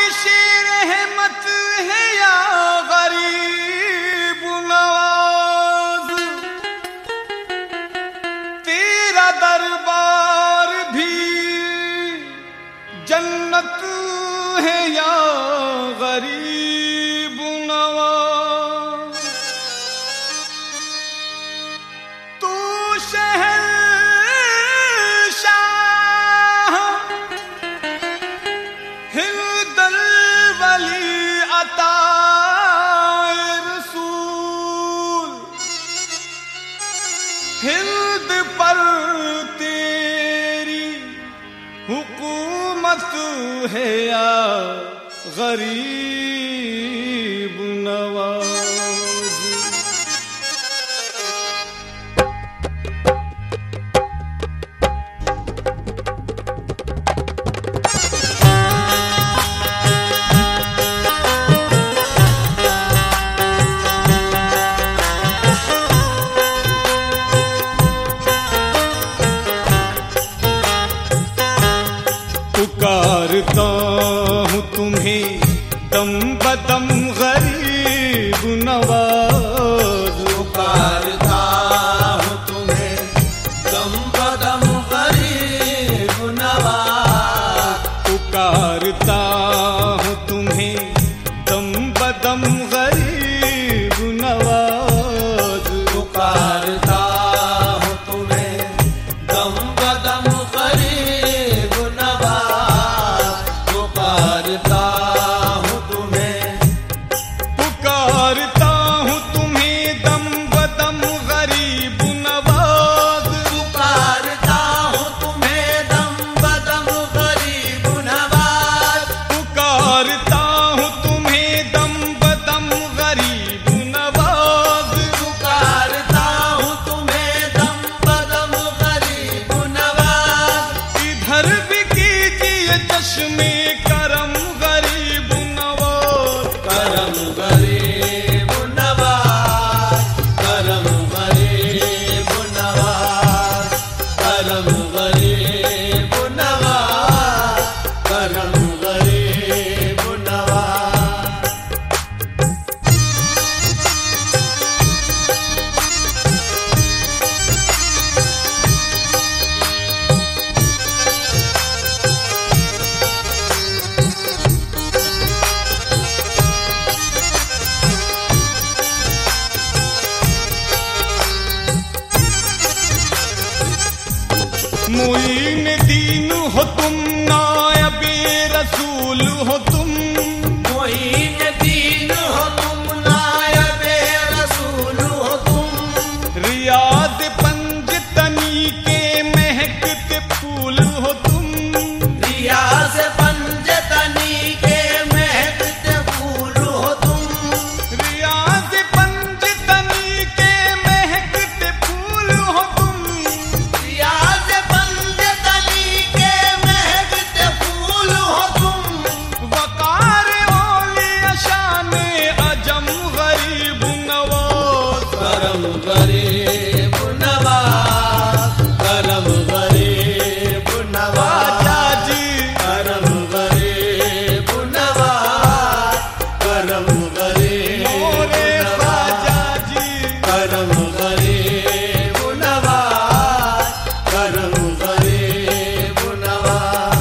बारिश रहमत है या गरीब नवाज, तेरा दरबार भी जन्नत है या गरीब नवाज। तू शहंशाह हिंदल वली अताए रसूल, हिंद पर तेरी हुकूमत है या गरीब नवाज। पुकारता हूँ तुम्हें दम बदम गरीब नवाज, पुकारता हूँ तुम्हें दम बदम गरीब नवाज, पुकारता हूँ तुम्हें दम बदम गरीब नवाज, पुकारता हूँ तुम्हें दम बदम गरीब नवाज, पुकारता हूँ तुम्हें, पुकारता हूँ तुम्हें दम बदम गरीब नवाज, पुकारता हूँ तुम्हें दम बदम गरीब नवाज, पुकारता हूँ तुम्हें दम बदम गरीब नवाज। पुकारता हूँ तुम्हें दम बदम गरीब नवाज, इधर भी कीजिए चश्मे करम गरीब नवाज, करम गरीब नवाज, करम गरीब नवाज, करम गरीब नवाज, करम गरीब नवाज। मुईन दीन हो तुम, नायबे रसूल हो तुम, मुईन दीन हो तुम, नायबे रसूल हो तुम, रियाज पंजतनी के महकते फूल हो तुम, रियाज पंजतनी के महकते फूल हो तुम, रियाज पंजतनी के महकते फूल हो तुम, रियाज पंजतनी के महकते फूल हो तुम, वकार औलिया शान अजम गरीब नवाज, करम गरीब नवाज, करम गरीब नवाज, राजा जी करम गरीब नवाज, करम गरीब मोरे नवाज, राजा जी, करम गरीब नवाज, करम गरीब नवाज।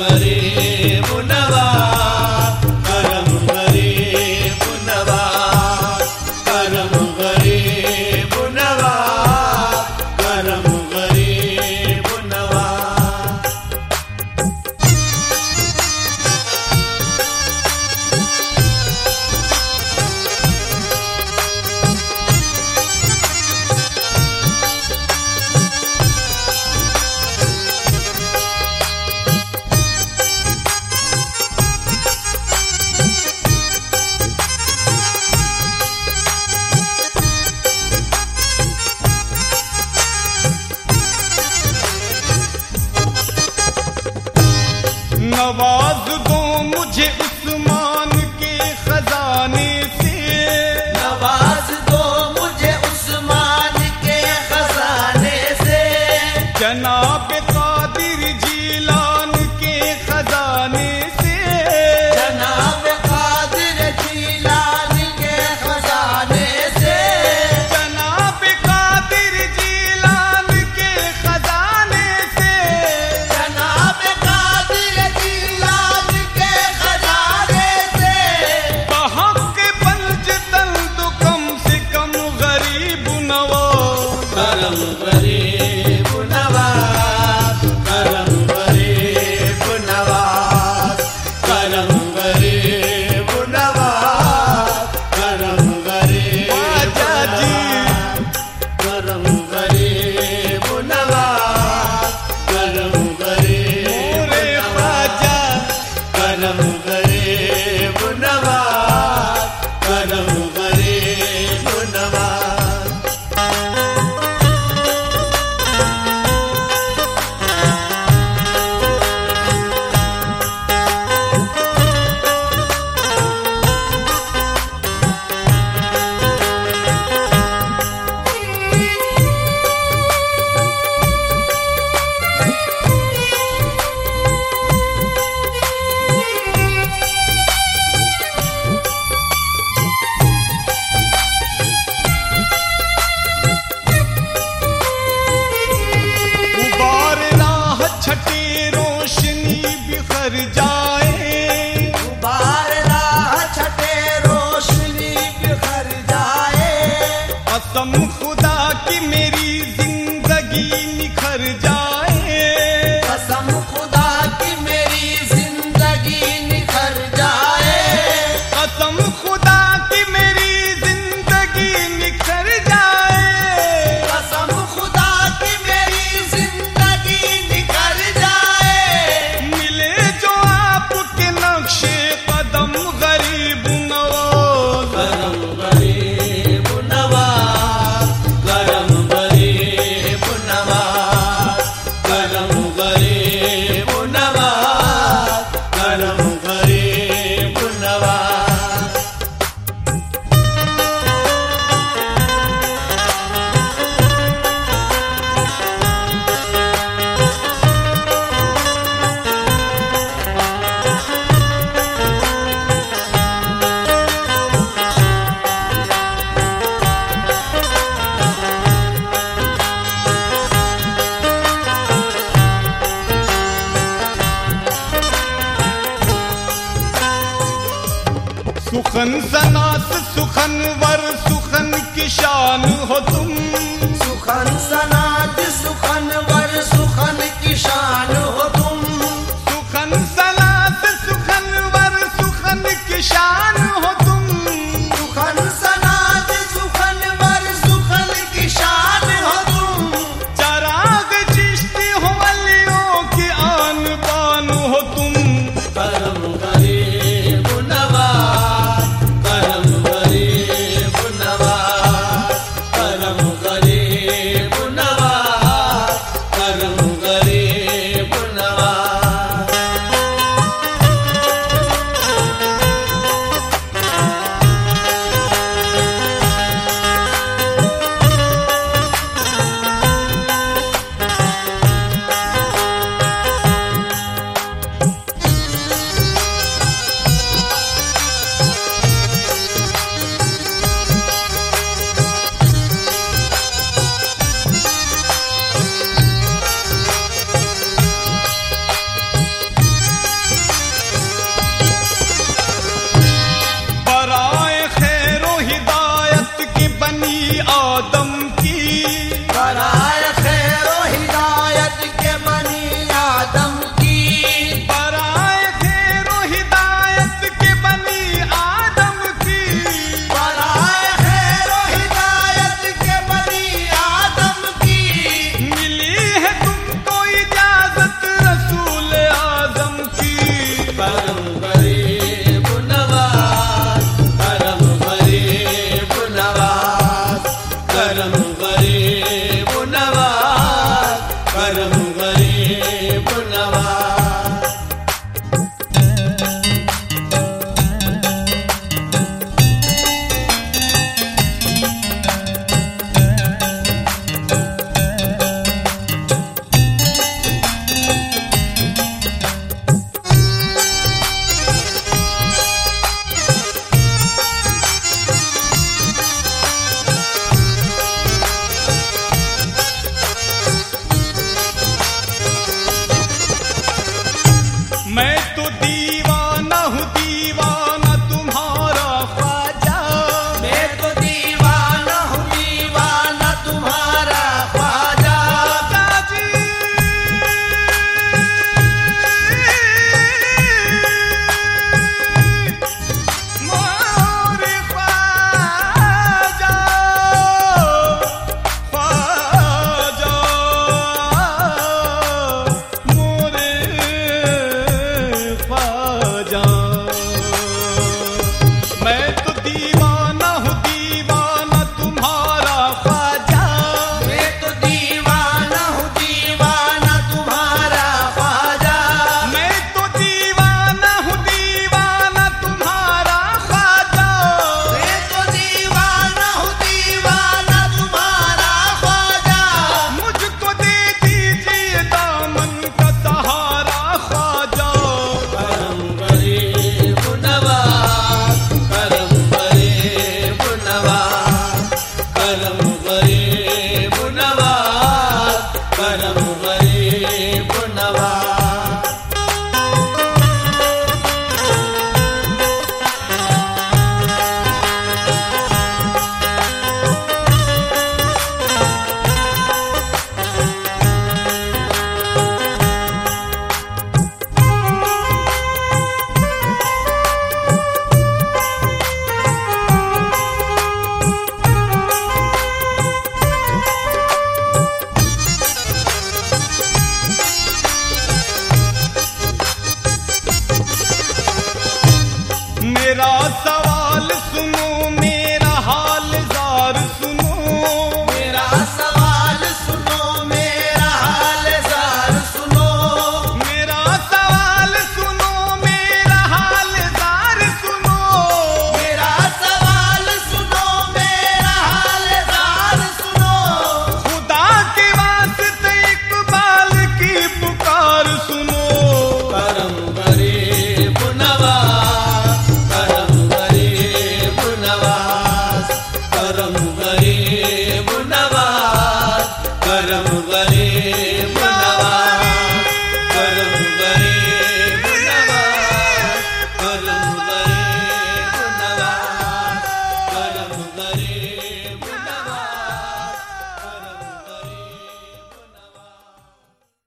गरीब नवाज, करम गरीब नवाज, करम गरीब नवाज, करम गरीब नवाज। नवाज दो मुझे उस्मान के खजाने से, नवाज दो मुझे उस्मान के खजाने से, जनाब कादिर जीलान के खजाने से, जनाब कादिर जीलान के खजाने से, जनाब कादिर जीलान के खजाने से, जनाब कादिर जीलान के खजाने से, बहक पंज तल्द कम से कम गरीब नवाज, करम गरीब नवाज, करम गरीब नवाज, करम गरीब नवाज, करम गरीब ख्वाजा जी। करम गरीब नवाज, करम गरीब मोरे ख्वाजा, करम गरीब नवाज, करम गरीब नवाज। उबार राह छटे रोशनी बिखर जाए, बार राह छटे रोशनी बिखर जाए, कसम खुदा की मेरी जिंदगी निखर जाए, कसम खुदा की मेरी जिंदगी निखर जाए, कसम खुदा की मेरी जिंदगी निखर जाए, कसम खुदा की मेरी जिंदगी निखर जाए। मिले जो आपके नक्शे कदम गरीब नवाज, करम गरीब नवाज, करम गरीब नवाज, करम गरीब नवाज, करम गरीब नवाज। सुखन सनात सुखनवर सुखन की शान हो तुम, सुखन सनात सुखन वर सुखन की शान हो तुम, सुखन सनात सुखनवर सुखन की शान हो तुम, सुखन सनात सुखन वर सुखन की शान हो तुम, चराग चिश्ती हो वलियों की आन बान हो तुम, करम गरीब नवाज, करम गरीब नवाज, करम गरीब नवाज, आदम की। बराए खैरो हिदायत के बनी आदम की। बराए खैरो हिदायत के बनी आदम की। बराए खैरो हिदायत के बनी आदम की। मिली है तुमको इजाजत रसूल आजम की। करम गरीब नवाज, करम गरीब नवाज, करम गरीब नवाज, करम गरीब नवाज। मैं तो दीवाना हूँ दीवाना तुम्हारा ख्वाजा। मैं तो दीवाना हूँ दीवाना तुम्हारा ख्वाजा। काजी मोरे ख्वाजा, ख्वाजा मोरे ख्वाजा। मैं तो दीवाना हूँ दीवाना तुम्हारा ख्वाजा। मैं तो दीवाना हूँ दीवाना तुम्हारा ख्वाजा। मैं तो दीवाना हूँ दीवाना तुम्हारा ख्वाजा। मैं तो दीवाना हूँ दीवाना तुम्हारा ख्वाजा। मुझको दे दीजिए दामन का सहारा ख्वाजा। करम गरीब नवाज, करम गरीब नवाज, करम गरीब नवाज, करम गरीब नवाज। मेरा सवाल